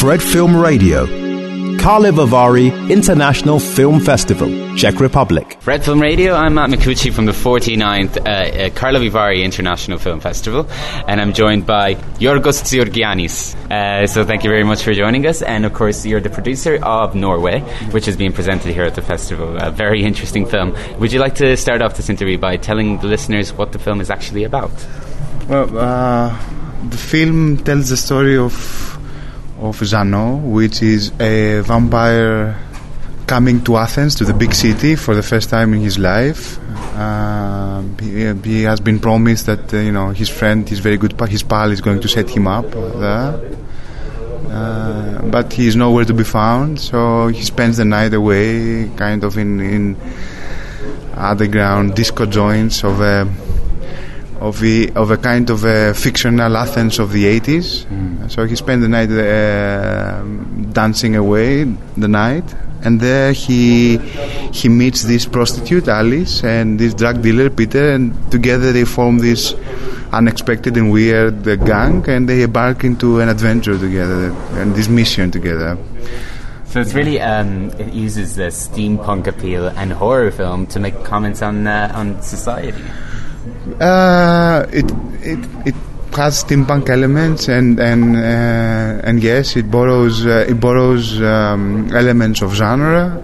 Red Film Radio. Karlovy International Film Festival, Czech Republic. Red Film Radio, I'm Matt Micucci from the 49th Karlovy International Film Festival, and I'm joined by Yorgos Tsiorgiannis. So thank you very much for joining us, and of course you're the producer of Norway, which is being presented here at the festival. A very interesting film. Would you like to start off this interview by telling the listeners what the film is actually about? Well, the film tells the story of Zano, which is a vampire coming to Athens, to the big city, for the first time in his life. He has been promised that his friend, his pal, is going to set him up there. But he is nowhere to be found, so he spends the night away, kind of in underground disco joints of a kind of a fictional Athens of the 80s. So he spent the night dancing away the night, and there he meets this prostitute Alice and this drug dealer Peter, and together they form this unexpected and weird gang, and they embark into an adventure together and this mission together. So it's really it uses the steampunk appeal and horror film to make comments on society. It has steampunk elements and yes, it borrows elements of genre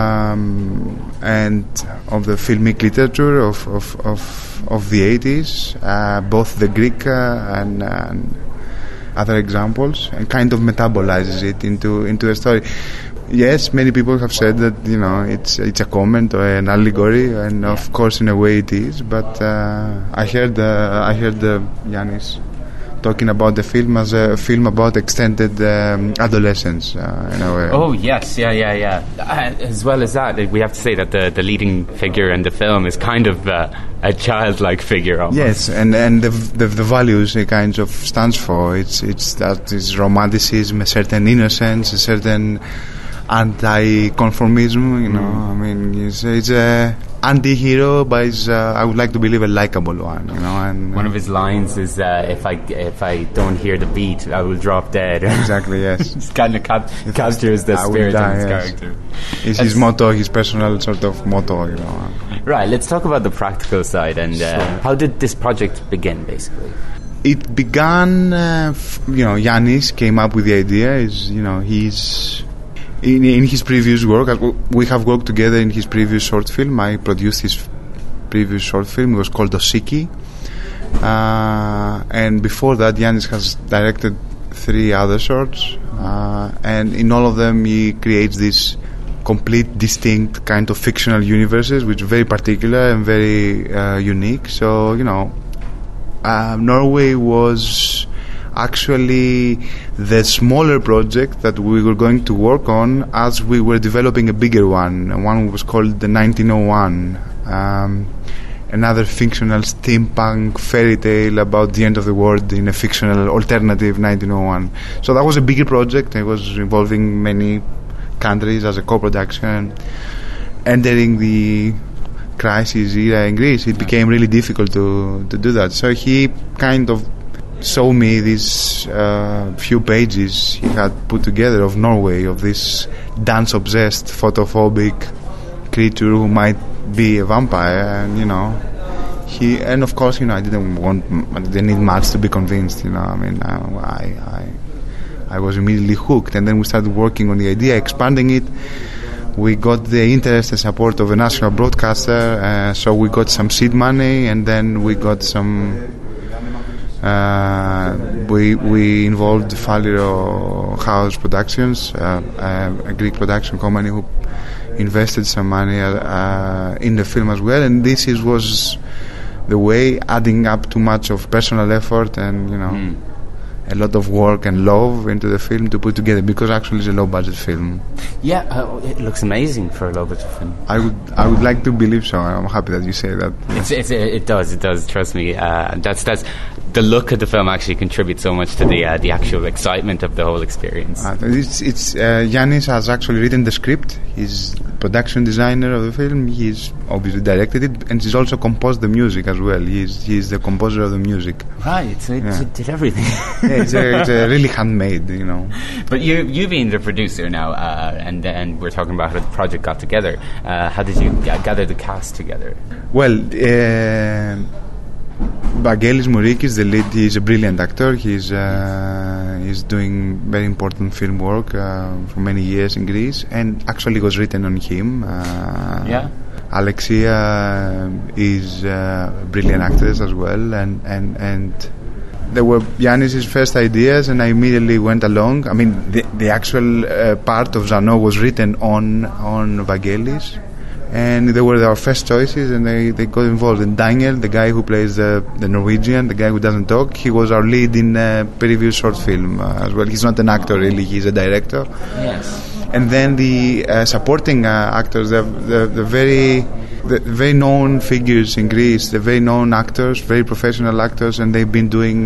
and of the filmic literature of the 80s, both the Greek and other examples, and kind of metabolizes it into a story. Yes, many people have said that it's a comment or an allegory, and of course in a way it is. But I heard Yannis talking about the film as a film about extended adolescence in a way. Oh yes, yeah. As well as that, we have to say that the leading figure in the film is kind of a childlike figure almost. Yes, and the values it kind of stands for. It's romanticism, a certain innocence, a certain anti-conformism, I mean, it's a anti-hero, but I would like to believe a likable one, And one of his lines is, "If I don't hear the beat, I will drop dead." Exactly, yes. It's kind of captures the spirit of his character. It's his motto, his personal sort of motto, Right. Let's talk about the practical side and how did this project begin, basically? It began, Yannis came up with the idea. He's in his previous work, we have worked together in his previous short film. I produced his previous short film. It was called Osiki. And before that, Yannis has directed 3 other shorts. And in all of them, he creates these complete, distinct kind of fictional universes, which are very particular and very unique. So, Norway was actually the smaller project that we were going to work on as we were developing a bigger one. One was called the 1901, another fictional steampunk fairy tale about the end of the world in a fictional alternative 1901. So that was a bigger project. It was involving many countries as a co-production. Entering the crisis era in Greece, it became really difficult to do that. So he kind of show me these few pages he had put together of Norway, of this dance-obsessed, photophobic creature who might be a vampire, and and of course, I didn't need much to be convinced. I was immediately hooked, and then we started working on the idea, expanding it. We got the interest and support of a national broadcaster, so we got some seed money, and then we got some. We involved Faliro House Productions, a Greek production company who invested some money in the film as well, and this was the way, adding up too much of personal effort and a lot of work and love into the film to put together, because actually it's a low budget film. Yeah, it looks amazing for a low budget film. I would like to believe so. I'm happy that you say that. It does. Trust me. That's the look of the film actually contributes so much to the actual excitement of the whole experience. Yannis has actually written the script. He's production designer of the film. He's obviously directed it, and he's also composed the music as well. He's the composer of the music. Right, so he did everything. It's a really handmade, you know. But you being the producer now, and we're talking about how the project got together. How did you gather the cast together? Well, Vangelis Mourikis, the lead, he's a brilliant actor. He's doing very important film work for many years in Greece, and actually was written on him. Alexia is a brilliant actress as well, and there were Yannis' first ideas, and I immediately went along. I mean, the actual part of Zano was written on Vangelis, and they were our first choices, and they got involved. And Daniel, the guy who plays the Norwegian, the guy who doesn't talk, he was our lead in a previous short film as well. He's not an actor really, he's a director. Yes. And then the supporting actors, the very known figures in Greece, the very known actors, very professional actors, and they've been doing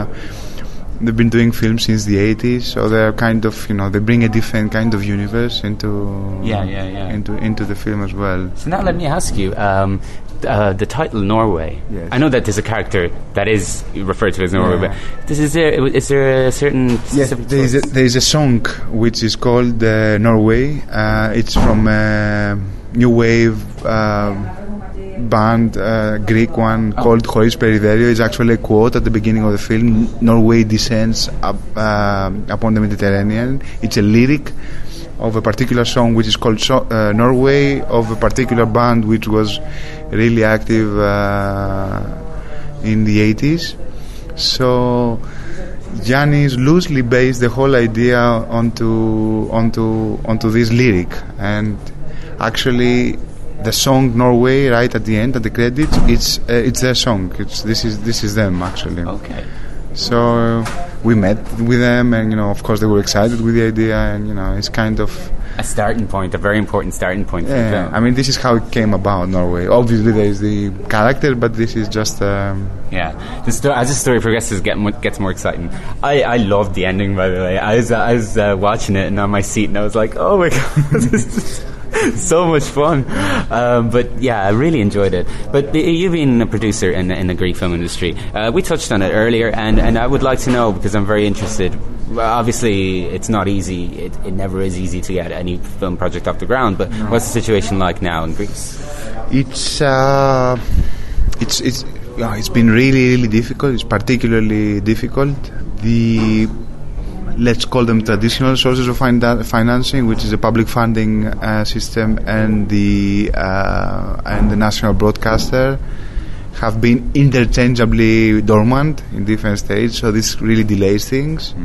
films since the 80s, so they're kind of, you know, they bring a different kind of universe into the film as well. So now let me ask you, the title Norway. Yes. I know that there's a character that is referred to as Norway, but is there a certain specific there is a song which is called Norway. It's from new wave band, Greek one called Choris Periderio. It's actually a quote at the beginning of the film. Norway descends upon the Mediterranean. It's a lyric of a particular song which is called Norway, of a particular band which was really active in the 80s. So Giannis loosely based the whole idea onto this lyric, and actually the song Norway right at the end, at the credits, it's their song. This is them actually. Okay. So we met with them, and, you know, of course they were excited with the idea, and, you know, it's kind of a starting point, a very important starting point for the film. I mean, this is how it came about, Norway. Obviously there is the character, but this is just as the story progresses, gets more exciting. I loved the ending, by the way. I was watching it and on my seat, and I was like, oh my god, this is so much fun. But yeah, I really enjoyed it. But you being a producer in the Greek film industry, we touched on it earlier, and I would like to know, because I'm very interested. Obviously it's not easy, it never is easy to get any film project off the ground, but what's the situation like now in Greece? It's been really difficult. It's particularly difficult. Let's call them traditional sources of financing, which is the public funding system and the national broadcaster, have been interchangeably dormant in different states. So this really delays things.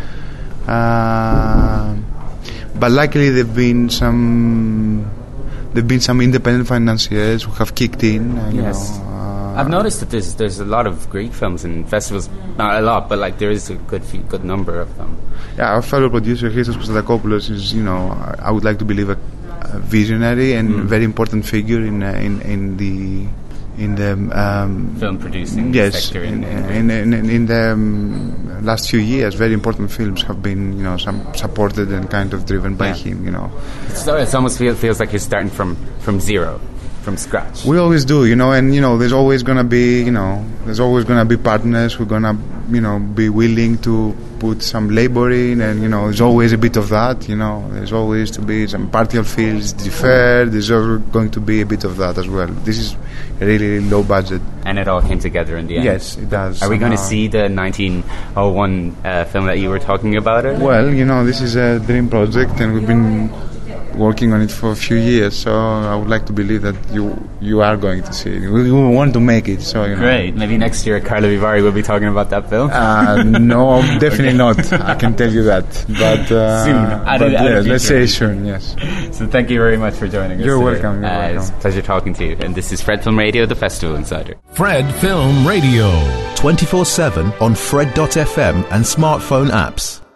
But luckily, there've been some independent financiers who have kicked in. Yes. I've noticed that there's a lot of Greek films in festivals. Not a lot, but like there is a good number of them. Yeah, our fellow producer Christos Konstantakopoulos is, you know, I would like to believe a visionary and very important figure in the film producing sector. In the last few years, very important films have been, you know, supported and kind of driven by him. You know, it almost feels like you're starting from zero. From scratch. We always do, you know, and, you know, there's always gonna be partners who are gonna, you know, be willing to put some labor in, and, you know, there's always a bit of that, you know, there's always to be some partial fields deferred, there's always going to be a bit of that as well. This is really low budget. And it all came together in the end. Yes, it does. Are we going to see the 1901 film that you were talking about? Well, you know, this is a dream project, and we've been working on it for a few years, so I would like to believe that you are going to see it. We want to make it, so, you know. Great. Maybe next year Carlo Vivari will be talking about that film. No, definitely not. I can tell you that. But soon. Let's say soon. Yes. So thank you very much for joining us. You're today. welcome. It's a pleasure talking to you. And this is Fred Film Radio, the Festival Insider. Fred Film Radio, 24/7 on Fred.fm and smartphone apps.